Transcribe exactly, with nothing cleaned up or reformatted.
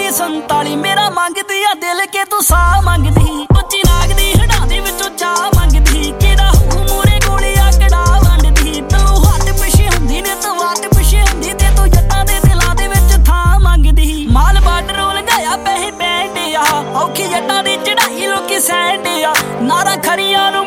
संताली मेरा मंगदी आ दिल के तू सा मंगदी।